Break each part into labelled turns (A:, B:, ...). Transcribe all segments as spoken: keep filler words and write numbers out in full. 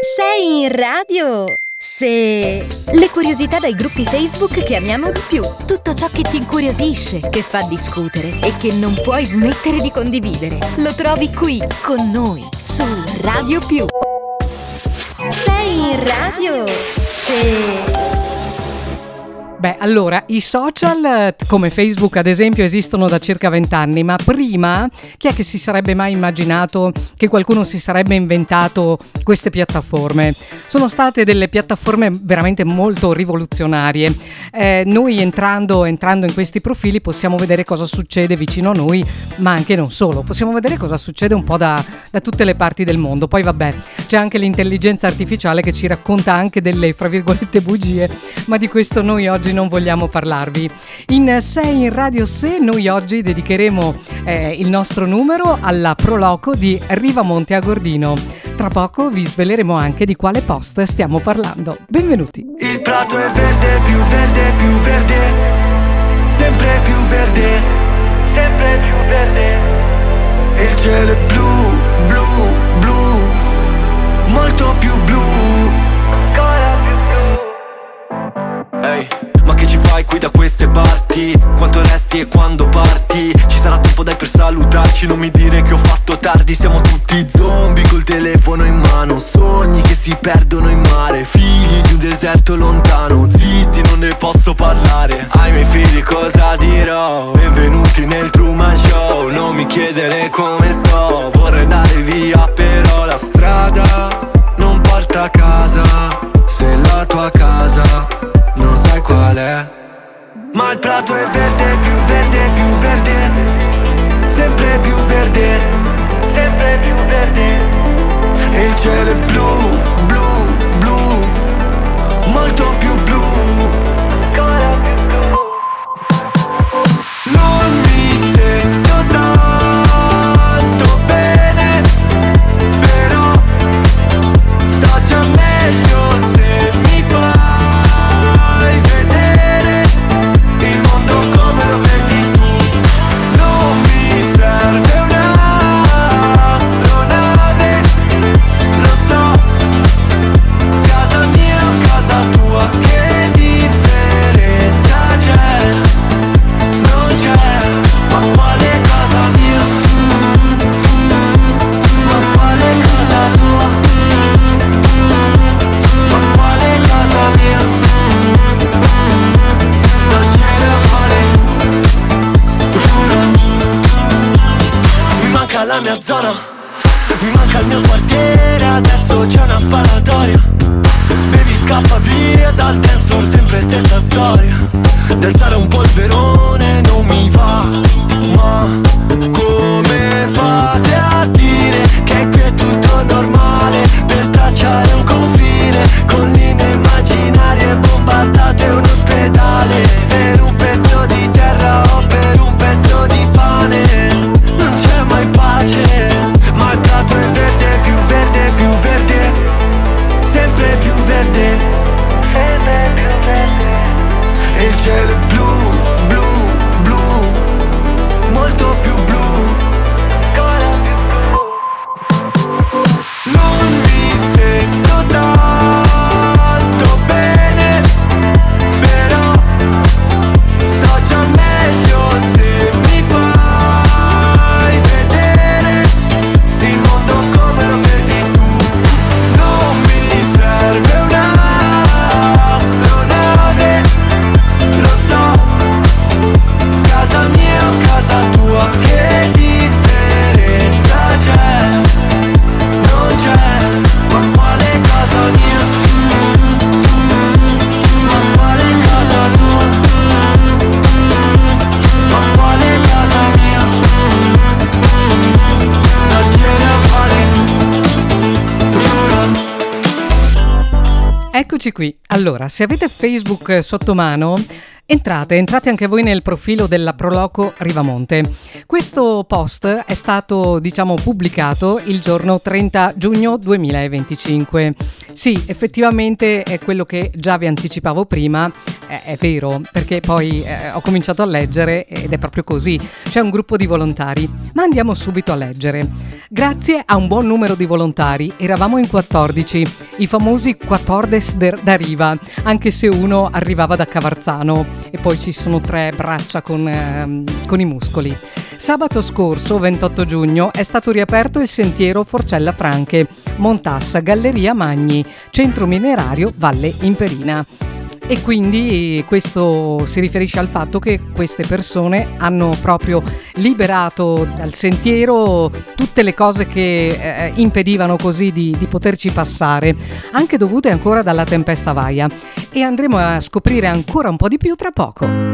A: Sei in radio? Se... Le curiosità dai gruppi Facebook che amiamo di più. Tutto ciò che ti incuriosisce, che fa discutere e che non puoi smettere di condividere. Lo trovi qui, con noi, su Radio Più. Sei in radio? Se...
B: Beh, allora, i social come Facebook ad esempio esistono da circa vent'anni, ma prima chi è che si sarebbe mai immaginato che qualcuno si sarebbe inventato queste piattaforme? Sono state delle piattaforme veramente molto rivoluzionarie. Eh, noi entrando, entrando in questi profili possiamo vedere cosa succede vicino a noi, ma anche non solo. Possiamo vedere cosa succede un po' da, da tutte le parti del mondo. Poi vabbè, c'è anche l'intelligenza artificiale che ci racconta anche delle, fra virgolette, bugie, ma di questo noi oggi non vogliamo parlarvi. In Sei in Radio Se noi oggi dedicheremo eh, il nostro numero alla Proloco di Rivamonte a Gordino. Tra poco vi sveleremo anche di quale post stiamo parlando. Benvenuti.
C: Il prato è verde, più verde, più verde, sempre più verde, sempre più verde. E il cielo è blu, blu, blu, molto più blu, ancora più blu. Ehi, hey, ma che ci fai qui da queste parti? Quanto resti e quando parti? Ci sarà tempo dai per salutarci, non mi dire che ho fatto tardi. Siamo tutti zombie col telefono in mano, sogni che si perdono in mare, figli di un deserto lontano, zitti non ne posso parlare. Ai miei figli cosa dirò? Benvenuti nel Truman Show, non mi chiedere come sto, vorrei andare via però la strada non porta a casa. Se la tua casa non sai qual è, ma il prato è verde, più verde, più verde, sempre più verde, sempre più verde. E il cielo è blu, blu, blu, molto più blu, ancora più blu. Non mi sento tanto bene, però sto già meglio se mi fai vedere il mondo come lo vedi tu. Non mi serve un'astronave, lo so, casa mia o casa tua, che differenza c'è? Non c'è, ma quale casa mia? Ma quale casa tua? Ma quale casa mia? Non ce ne fare, giuro. Mi manca la mia zona, mi manca il mio quartiere, adesso c'è una sparatoria. Baby scappa via dal dance floor, sempre stessa storia. Di alzare un polverone non mi va, ma come fate a dire che qui è tutto normale? Per tracciare un confine con linee immaginarie, bombardate un ospedale per un pezzo di terra o per un pezzo di pane. Non c'è mai pace, ma il prato è verde, più verde, più verde, sempre più verde, sempre più verde. E il cielo è blu, blu, blu, molto più blu, ancora più blu. Non mi sento tanto bene, però sto già meglio se mi fai vedere il mondo come lo vedi tu. Non mi serve un'astronave, lo so, casa mia o casa tua, che differenza c'è? Non c'è, ma quale casa mia? Ma quale casa tua? Ma quale casa mia? Non ce ne fare, giuro.
B: Eccoci qui. Allora, se avete Facebook sotto mano, entrate, entrate anche voi nel profilo della Proloco Rivamonte. Questo post è stato, diciamo, pubblicato il giorno trenta giugno duemilaventicinque. Sì, effettivamente è quello che già vi anticipavo prima, è, è vero, perché poi eh, ho cominciato a leggere ed è proprio così. C'è un gruppo di volontari, ma andiamo subito a leggere. Grazie a un buon numero di volontari, eravamo in quattordici, i famosi quattordes der- da riva, anche se uno arrivava da Cavarzano e poi ci sono tre braccia con, eh, con i muscoli. Sabato scorso, ventotto giugno, è stato riaperto il sentiero Forcella Franche, Montassa, Galleria Magni, Centro Minerario Valle Imperina. E quindi questo si riferisce al fatto che queste persone hanno proprio liberato dal sentiero tutte le cose che eh, impedivano così di, di poterci passare, anche dovute ancora dalla tempesta Vaia. E andremo a scoprire ancora un po' di più tra poco.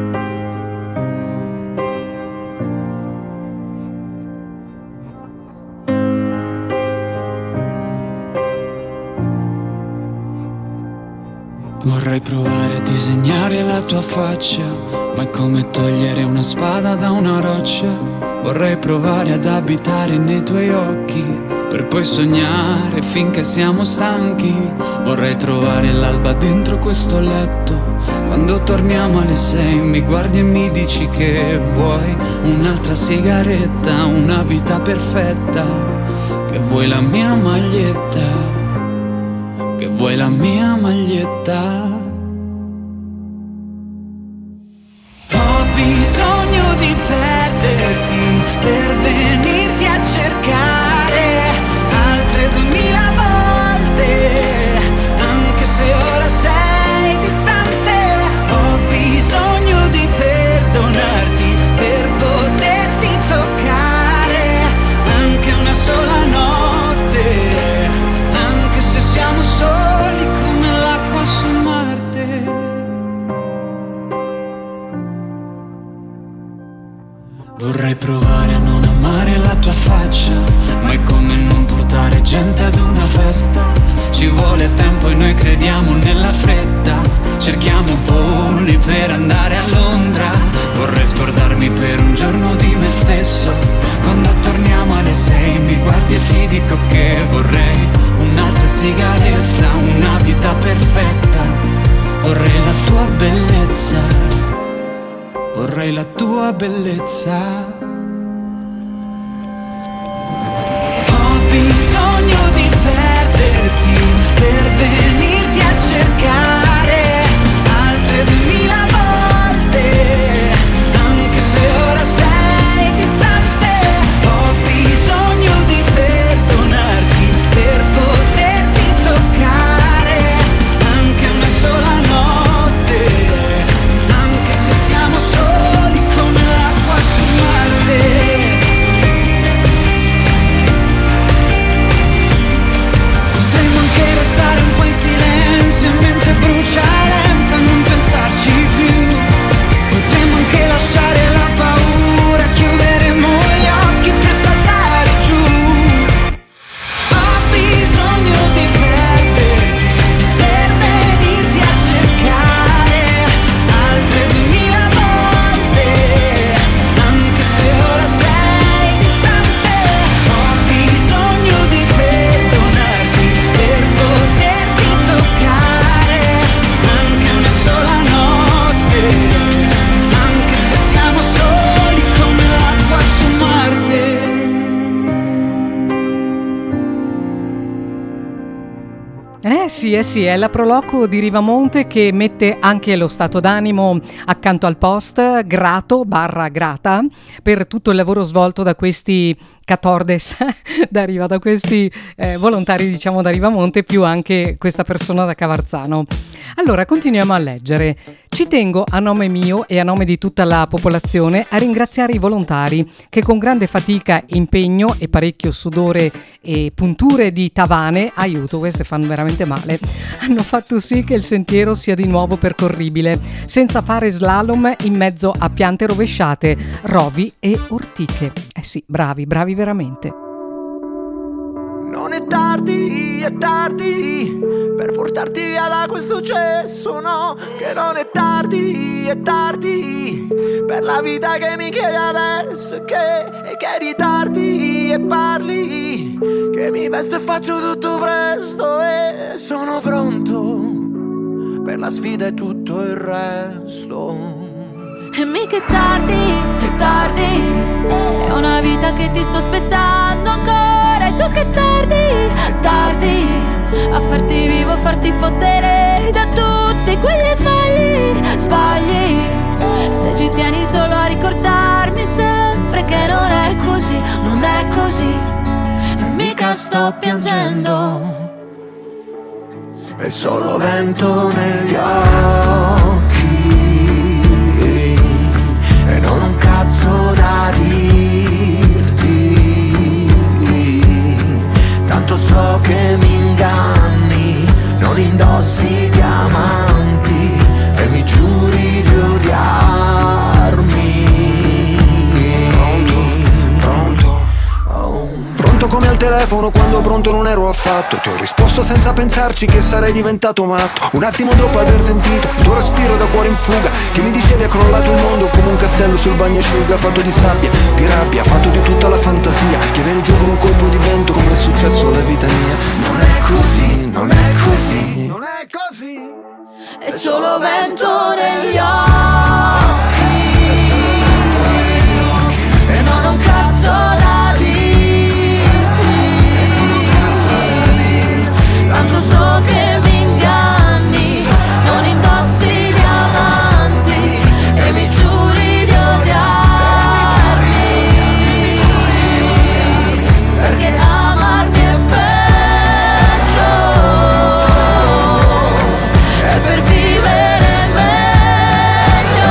D: Vorrei provare a disegnare la tua faccia, ma è come togliere una spada da una roccia. Vorrei provare ad abitare nei tuoi occhi, per poi sognare finché siamo stanchi. Vorrei trovare l'alba dentro questo letto, quando torniamo alle sei mi guardi e mi dici che vuoi un'altra sigaretta, una vita perfetta, che vuoi la mia maglietta, che vuoi la mia maglietta. Ho bisogno di perderti per venirti a cercare altre duemila volte, anche se ora sei distante. Ho bisogno di perdonarti per poterti toccare anche una sola notte, anche se siamo soli come l'acqua su Marte. Vorrei provare a non amare la tua faccia, ma è come non portare gente ad una festa. Ci vuole tempo e noi crediamo nella fretta, cerchiamo voli per andare a Londra. Vorrei scordarmi per un giorno di me stesso, quando torniamo alle sei mi guardi e ti dico che vorrei un'altra sigaretta, una vita perfetta. Vorrei la tua bellezza, vorrei la tua bellezza. Ho bisogno di perderti per venirti a cercare altre duemila volte, anche se ora sei distante. Ho bisogno di perdonarti per poterti toccare anche una sola notte, anche se siamo soli come l'acqua su Marte. Potremmo anche restare un po' in silenzio mentre brucia lenta, non pensarci più. Potremmo anche lasciare la paura, chiuderemo gli occhi per saltare giù. Ho bisogno di perderti per venirti a cercare altre duemila volte, anche se ora sei distante. Ho bisogno di perdonarti per poterti toccare anche una sola notte, anche se siamo soli come l'acqua su Marte.
B: Eh sì, eh sì, è la Proloco di Rivamonte che mette anche lo stato d'animo accanto al post, grato barra grata per tutto il lavoro svolto da questi catordes da Riva, da questi eh, volontari diciamo da Rivamonte, più anche questa persona da Cavarzano. Allora, continuiamo a leggere. Ci tengo a nome mio e a nome di tutta la popolazione a ringraziare i volontari che con grande fatica, impegno e parecchio sudore e punture di tavane, aiuto, queste fanno veramente male, hanno fatto sì che il sentiero sia di nuovo percorribile, senza fare slalom in mezzo a piante rovesciate, rovi e ortiche. Eh sì, bravi, bravi veramente.
C: Non è tardi, è tardi per portarti via da questo cesso, no, che non è tardi, è tardi per la vita che mi chiedi adesso, e che, e che ritardi e parli, che mi vesto e faccio tutto presto e sono pronto per la sfida e tutto il resto.
E: E mica è tardi, è tardi, è una vita che ti sto aspettando ancora. E tu che tardi, tardi, a farti vivo, farti fottere da tutti quegli sbagli, sbagli. Se ci tieni solo a ricordarmi sempre che non è così, non è così, e mica sto piangendo.
C: È solo vento negli occhi e non un cazzo da dirti. Tanto so che mi inganni, non indossi diamanti e mi giuri di odiarmi. Pronto, pronto, pronto come al telefono quando pronto non ero affatto. Ti ho risposto senza pensarci che sarei diventato matto. Un attimo dopo aver sentito il tuo respiro da cuore in fuga, che mi dicevi è crollato il mondo come un castello sul bagnasciuga, fatto di sabbia, di rabbia, fatto di tutta la fantasia, che viene giù con un colpo di vento come è successo alla vita mia. Non è così, non è così, non è così.
E: È solo vento negli occhi e non un cazzo da dirti. Tanto so che mi inganni, non indossi diamanti e mi giuri di odiarmi, perché amarmi è peggio, è per vivere meglio,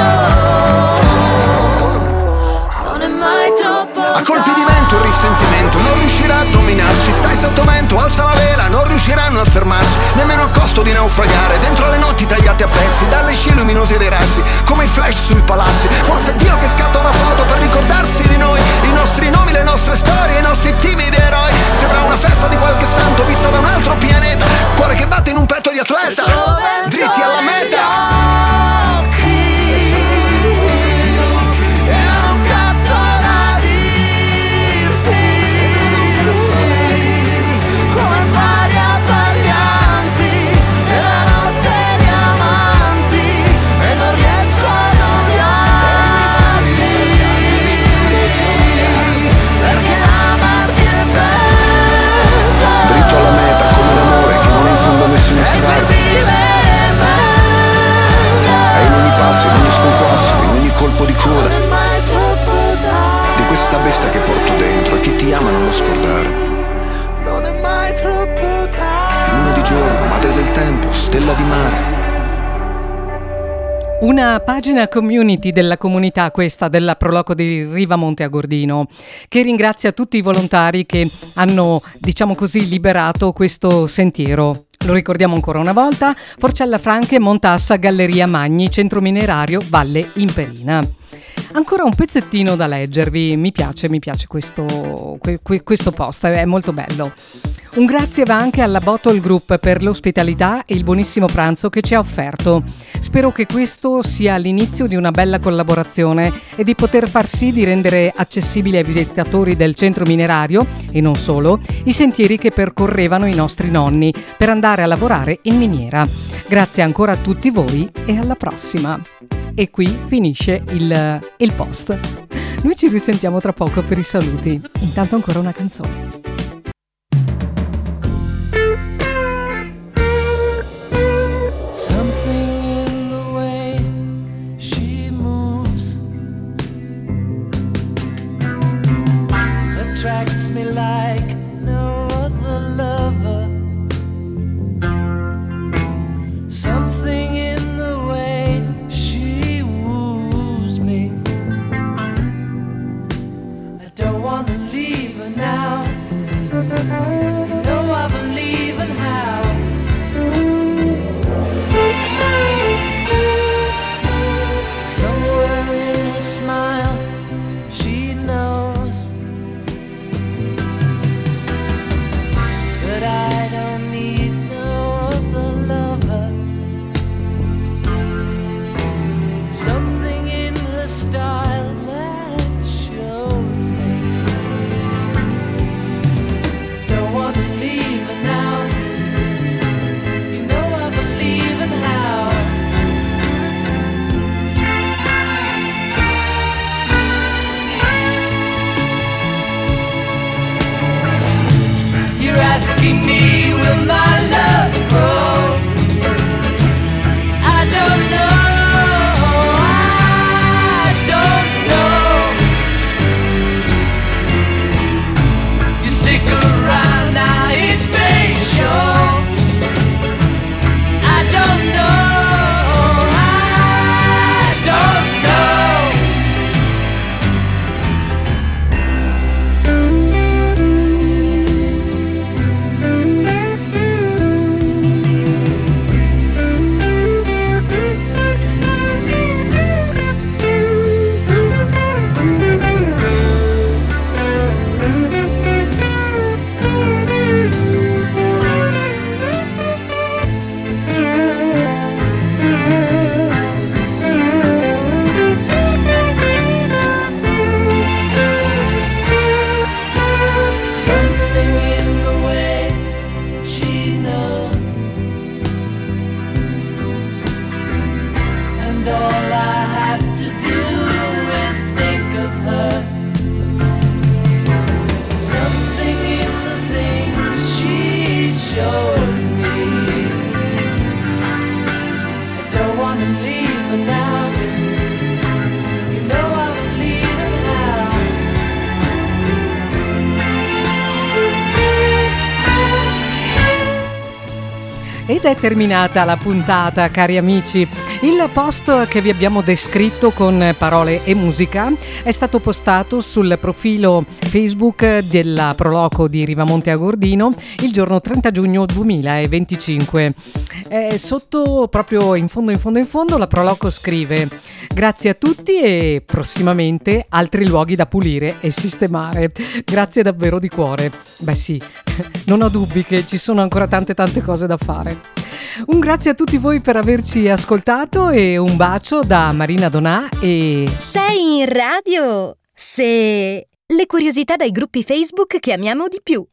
E: non è mai troppo.
C: A colpi di vento il risentimento non riuscirà a dominarci. Stai sotto vento, alza la vela, non riusciranno a fermarci, nemmeno a costo di naufragare dentro le notti tagliate a pezzi dalle scie luminose dei razzi, come i flash sui palazzi. Forse è Dio che scatta una foto per ricordarsi di noi, i nostri nomi, le nostre storie, i nostri timidi eroi. Sembra una festa di qualche santo vista da un altro pianeta, cuore che batte in un petto di atleta, dritti alla meta. E in ogni passo, in ogni sconquasso, in ogni colpo di coda di questa bestia che porto dentro, e chi ti ama non lo scordare. Non è mai troppo tardi. Luna di giorno, madre del tempo, stella di mare.
B: Una pagina community della comunità, questa della Proloco di Riva Monte Agordino, che ringrazia tutti i volontari che hanno, diciamo così, liberato questo sentiero. Lo ricordiamo ancora una volta: Forcella Franche, Montassa, Galleria Magni, Centro Minerario, Valle Imperina. Ancora un pezzettino da leggervi, mi piace, mi piace questo, questo post, è molto bello. Un grazie va anche alla Bottle Group per l'ospitalità e il buonissimo pranzo che ci ha offerto. Spero che questo sia l'inizio di una bella collaborazione e di poter far sì di rendere accessibili ai visitatori del centro minerario, e non solo, i sentieri che percorrevano i nostri nonni per andare a lavorare in miniera. Grazie ancora a tutti voi e alla prossima. E qui finisce il, il post. Noi ci risentiamo tra poco per i saluti. Intanto ancora una canzone.
F: Attracts me like no other lover. Something in the way she woos me. I don't wanna leave her now.
B: Ed è terminata la puntata, cari amici. Il post che vi abbiamo descritto con parole e musica è stato postato sul profilo Facebook della Proloco di Rivamonte Agordino il giorno trenta giugno duemilaventicinque. Eh, sotto, proprio in fondo in fondo in fondo, la Proloco scrive: grazie a tutti e prossimamente altri luoghi da pulire e sistemare. Grazie davvero di cuore. Beh sì, non ho dubbi che ci sono ancora tante tante cose da fare. Un grazie a tutti voi per averci ascoltato e un bacio da Marina Donà e...
A: Sei in radio? Se... Le curiosità dai gruppi Facebook che amiamo di più.